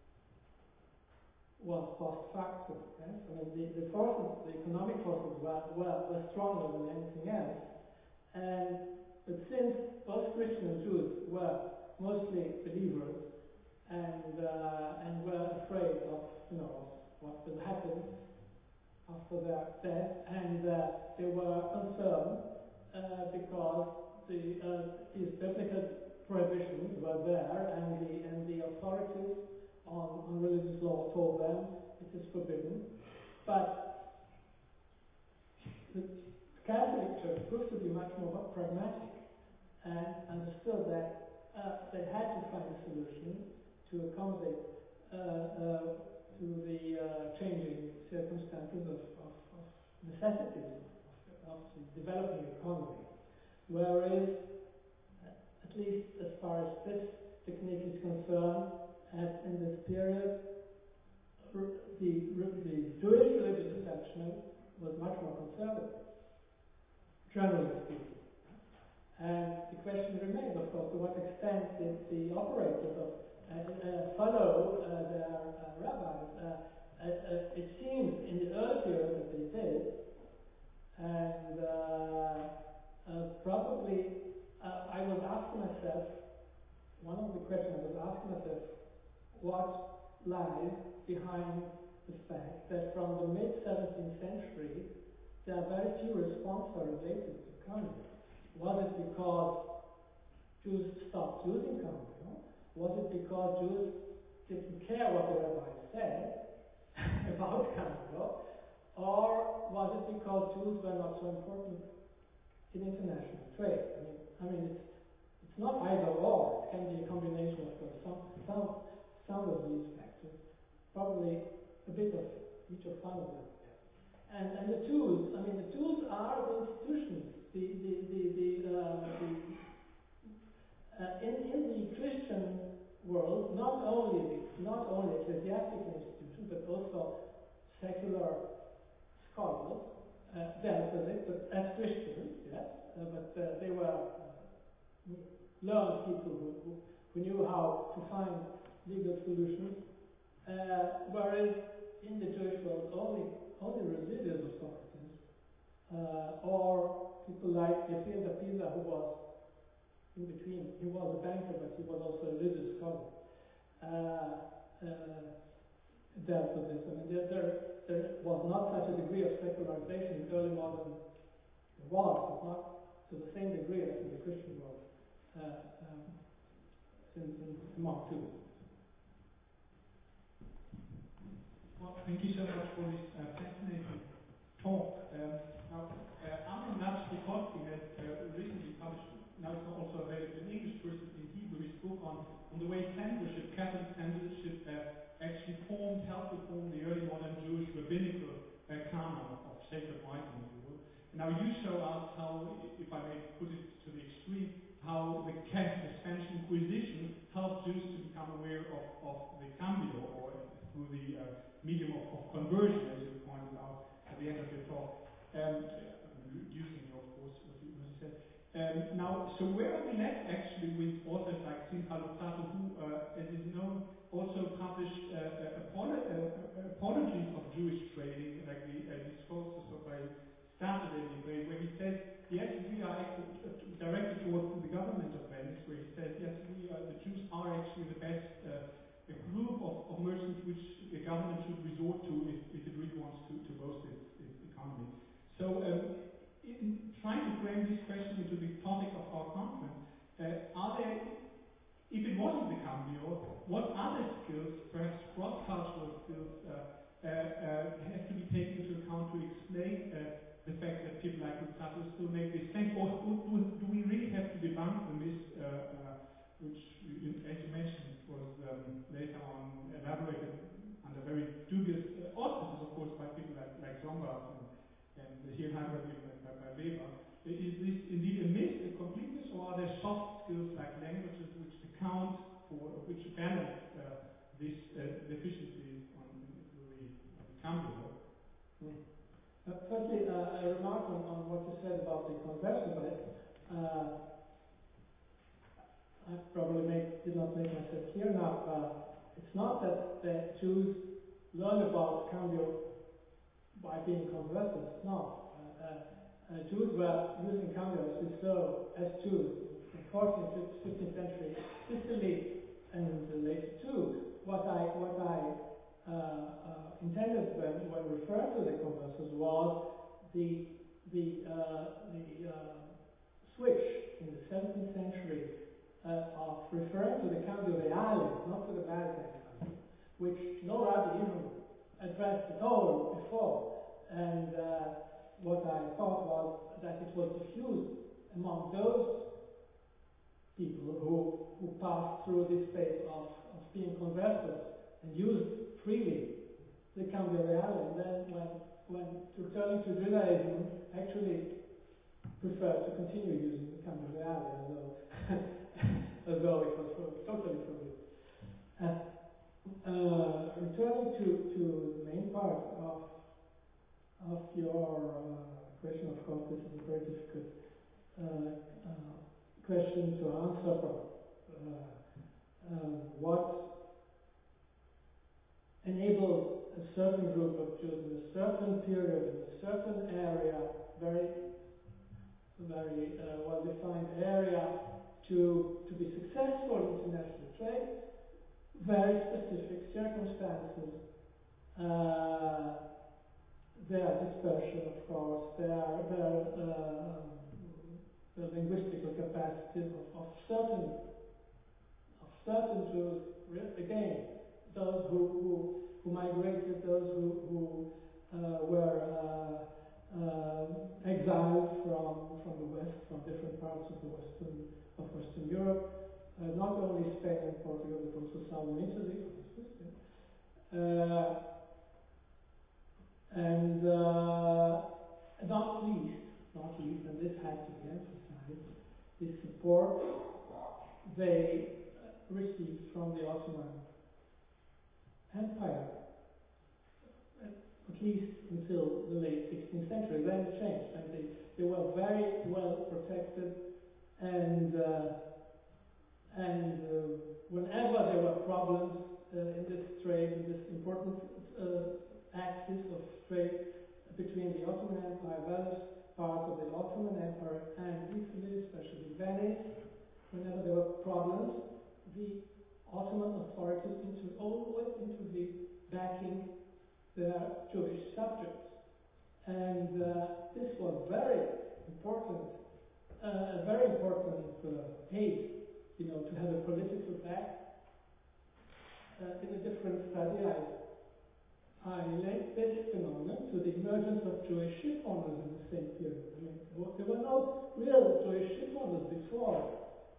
was post factum. Yes? I mean, the forces, the economic forces were stronger than anything else. But since both Christians and Jews were mostly believers and were afraid of what will happen after their death, and they were concerned because these biblical prohibitions were there, and the authorities on religious law told them it is forbidden. But the Catholic Church proved to be much more pragmatic and understood that they had to find a solution to accommodate to the changing circumstances of necessities of the developing economy. Whereas, at least as far as this technique is concerned, in this period, the Jewish religious establishment was much more conservative, generally speaking. And the question remains, of course, to what extent did the operators follow their rabbis? It seems in the early period that they did, and probably I was asking myself, one of the questions I was asking myself, what lies behind the fact that from the mid-17th century there are very few responses related to Cambrian? Was it because Jews stopped using Cambrian? Was it because Jews didn't care what the rabbis said about Cambrian? Or was it because Jews were not so important in international trade? I mean, it's not either or. It can be a combination of some of these factors, probably a bit of each of some of them. And the tools, the tools are the institutions. In the Christian world, not only ecclesiastical institutions, but also secular scholars dealt with it, but as Christians, yes, but they were learned people who knew how to find legal solutions, whereas in the Jewish world only religious authorities, or people like Yefiel de Pisa, who was in between. He was a banker, but he was also a religious scholar. Dealt with this. There was not such a degree of secularization in early modern. There was, but not to the same degree as in the Christian world. In Mark II. Well, thank you so much for this fascinating talk. Amnon Natzko-Kotkin has recently published, now it's also available in English, first in Hebrew, his book on the way censorship, Catholic censorship, actually helped to form the early modern Jewish rabbinical canon of sacred writing, if you will. Now you show us how, if I may put it to the extreme, how the Spanish Inquisition helped Jews to become aware of the cambio, or through the medium of conversion, as you pointed out at the end of your talk, using, of course, so where are we left actually with authors like Simcha Luzzatto, who, as is known, also published apologies of Jewish trading, like the Discourses of a Saturday debate, where he says, yes, we are directed towards the government of Venice, where he says, yes, the Jews are actually the best a group of merchants which the government should resort to if it really wants to boost its economy. So, in trying to frame this question into the topic of our conference, are there, if it wasn't the Cambio, what other skills, perhaps cross-cultural skills, have to be taken into account to explain the fact that people like Luzzatto still make this claim, or do we really have to debunk the myth, which, as you mentioned, was later on elaborated under very dubious auspices, of course, by people like Sombart and here Heidelberg by Weber. Is this indeed a myth, a complete myth, or are there soft skills like languages which account for, which balance this deficiency on the Cambio? Firstly, a remark on what you said about the conversion, but I probably did not make myself clear enough. It's not that the Jews learn about Cambio by being converted. No. Jews were using Cambio, as we saw, as Jews in 14th, 15th century, Sicily, and later too. What I intended when referring to the conversos was the switch in the 17th century of referring to the Cambio Reale, not to the Maritime Cambio, which no rabbi even addressed at all before. And what I thought was that it was diffused among those people who passed through this phase of being converted and used freely the Cambio Reale, and then when returning to Judaism, actually preferred to continue using the Cambio Reale, although it was totally forbidden. Returning to the main part of your question, of course, this is a very difficult question to answer. What enabled a certain group of Jews in a certain period, in a certain area, very well-defined area, to be successful in international trade? Very specific circumstances. Their dispersion, of course, their linguistical capacities of certain Jews. Again, those who migrated, those who were exiled from the West, from different parts of Western Europe, not only Spain and Portugal, but also southern Italy, for instance. And not least, and this had to be emphasized, the support they received from the Ottoman Empire, at least until the late 16th century. Then it changed, and they were very well protected, and whenever there were problems in this trade, in this important axis of trade between the Ottoman Empire, various parts of the Ottoman Empire, and Italy, especially Venice, whenever there were problems, the Ottoman authorities always intervened, backing their Jewish subjects. And this was very important, a very important aid, to have a political back. In a different study, I relate this phenomenon to the emergence of Jewish ship owners in the same period. I mean, there were no real Jewish ship owners before.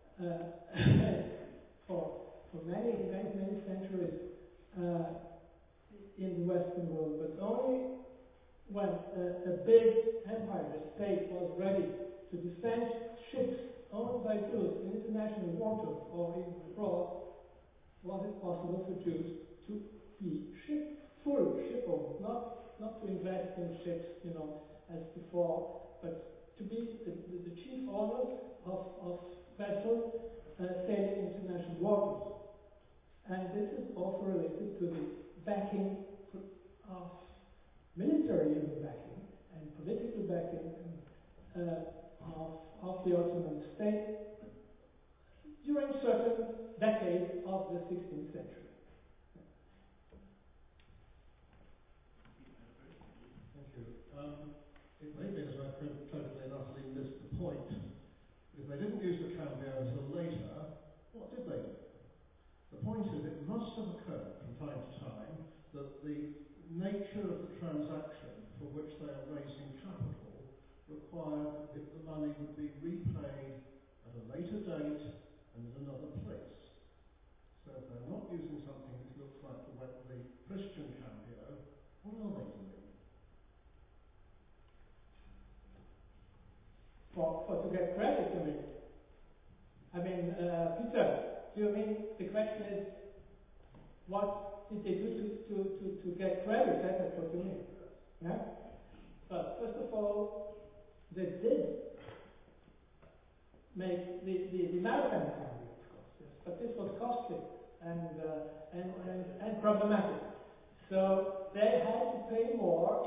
For many centuries in the Western world, but only when a big empire, a state, was ready to defend ships owned by Jews in international waters or even abroad, was it possible for Jews to be full ship owners, not to invest in ships, as before, but to be the chief owners of vessels sailing international waters. And this is also related to the backing of military backing and political backing of the Ottoman state during certain decades of the 16th century. Thank you. It may be that I totally and utterly missed the point. If they didn't use the cambio until later, what did they do? The point is, it must have occurred from time to time that the nature of the transaction for which they are raising capital required that the money would be repaid at a later date and in another place. So if they're not using something which looks like the Christian cambio, what are they doing? For to get credit, you mean? I mean, Peter, do you mean the question is, what did they do to get credit? That's what you mean. Yeah? But first of all, they did make the maritime cambio, of course, yes. But this was costly and problematic. So they had to pay more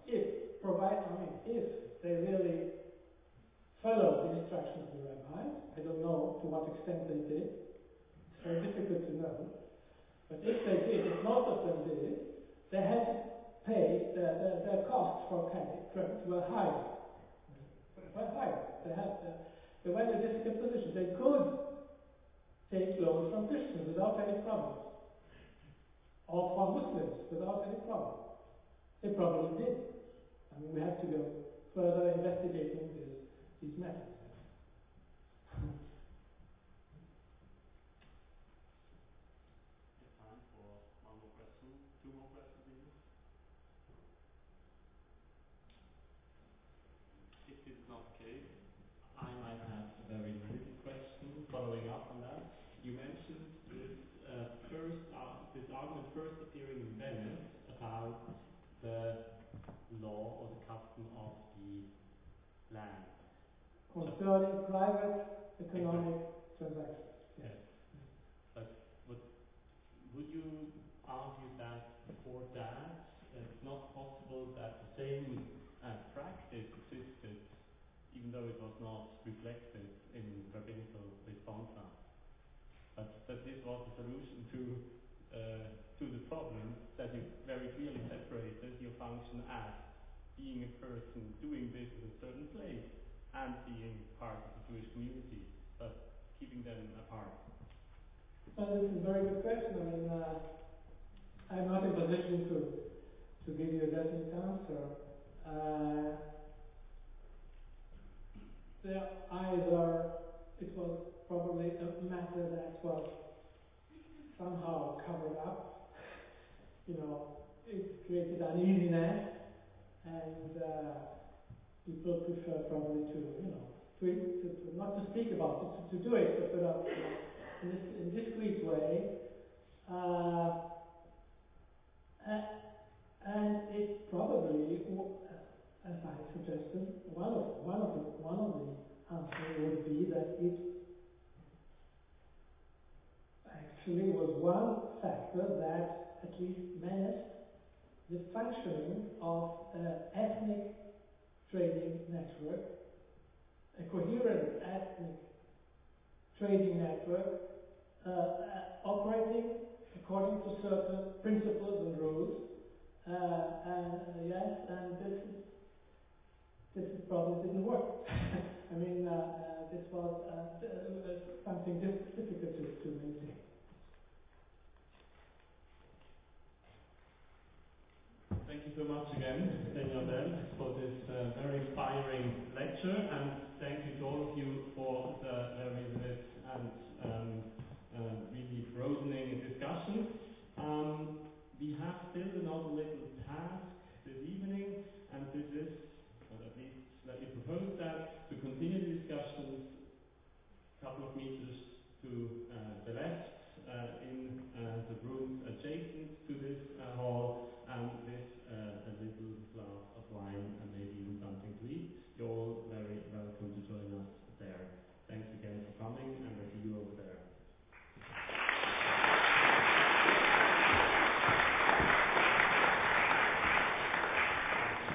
if they really followed the instructions of the rabbis. I don't know to what extent they did. It's very difficult to know. But if they did, if most of them did, they had to pay, their costs for credit were higher. They were in a difficult position. They could take loans from Christians without any problems, or from Muslims without any problem. They probably did. I mean, we have to go further investigating these methods. Time for one more question, two more questions maybe. If this is not the case, I might have a very quick question following up on that. You mentioned this this argument first appearing in Venice about the law or the custom of the land. Concerning private economic transactions. Yes. But would you argue that before that it's not possible that the same practice existed, even though it was not reflected in rabbinical responsa, but that this was a solution to the problem, that you very clearly separated your function as being a person doing business in a certain place and being part of the Jewish community, but keeping them apart? Well, this is a very good question. I mean, I'm not in position to give you a definite answer. It was probably a matter that was somehow covered up. It created uneasiness, and people prefer probably to not to speak about it, to do it, but in a discreet way. And it probably, as I suggested, one of the answers would be that it actually was one factor that at least menaced the functioning of an ethnic trading network, a coherent ethnic trading network operating according to certain principles and rules. This probably didn't work. I mean, this was something difficult to maintain. Thank you so much again, Daniel Bell, for this very inspiring lecture, and thank you to all of you for the very vivid and really broadening discussion. We have still another little task this evening, and this is, or at least let me propose that, to continue the discussions a couple of meters to the left